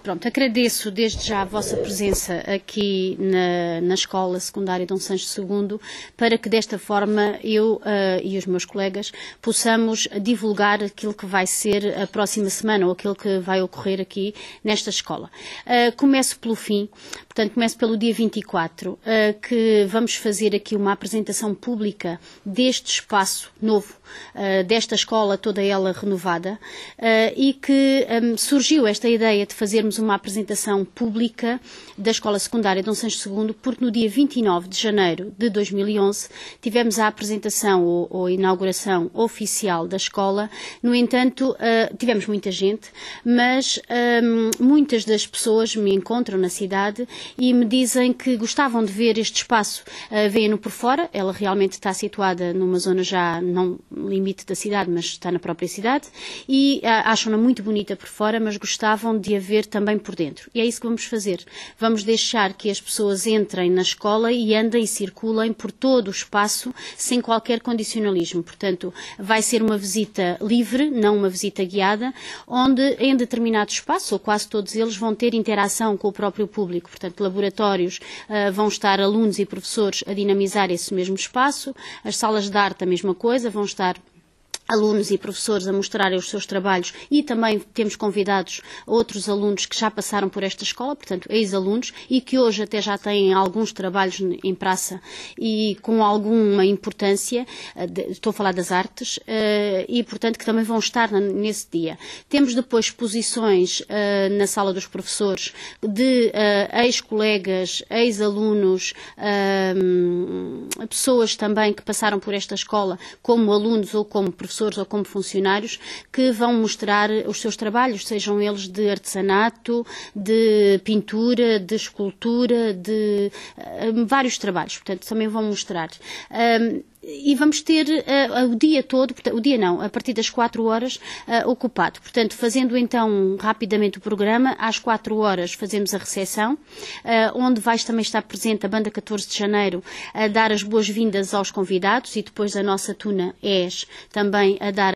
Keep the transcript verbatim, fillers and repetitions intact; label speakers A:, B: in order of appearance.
A: Pronto, agradeço desde já a vossa presença aqui na, na Escola Secundária Dom Sancho segundo, para que desta forma eu uh, e os meus colegas possamos divulgar aquilo que vai ser a próxima semana ou aquilo que vai ocorrer aqui nesta escola. Uh, começo pelo fim, portanto começo pelo dia vinte e quatro, uh, que vamos fazer aqui uma apresentação pública deste espaço novo, uh, desta escola, toda ela renovada, uh, e que um, surgiu esta ideia de fazermos uma apresentação pública da Escola Secundária Dom Sancho segundo, porque no dia vinte e nove de janeiro de dois mil e onze tivemos a apresentação ou, ou a inauguração oficial da escola. No entanto, uh, tivemos muita gente, mas um, muitas das pessoas me encontram na cidade e me dizem que gostavam de ver este espaço. Uh, Veem-no por fora, ela realmente está situada numa zona já não limite da cidade, mas está na própria cidade, e uh, acham-na muito bonita por fora, mas gostavam de a ver também por dentro. E é isso que vamos fazer. Vamos deixar que as pessoas entrem na escola e andem e circulem por todo o espaço sem qualquer condicionalismo. Portanto, vai ser uma visita livre, não uma visita guiada, onde em determinado espaço, ou quase todos eles, vão ter interação com o próprio público. Portanto, laboratórios, uh, vão estar alunos e professores a dinamizar esse mesmo espaço, as salas de arte a mesma coisa, vão estar alunos e professores a mostrarem os seus trabalhos, e também temos convidados outros alunos que já passaram por esta escola, portanto, ex-alunos, e que hoje até já têm alguns trabalhos em praça e com alguma importância, estou a falar das artes, e portanto que também vão estar nesse dia. Temos depois exposições na sala dos professores de ex-colegas, ex-alunos, pessoas também que passaram por esta escola como alunos ou como professores ou como funcionários, que vão mostrar os seus trabalhos, sejam eles de artesanato, de pintura, de escultura, de uh, vários trabalhos, portanto também vão mostrar. Um, E vamos ter uh, o dia todo, o dia não, a partir das quatro horas, uh, ocupado. Portanto, fazendo então rapidamente o programa, às quatro horas fazemos a recepção, uh, onde vai também estar presente a Banda catorze de Janeiro a dar as boas-vindas aos convidados, e depois a nossa Tuna E S também a dar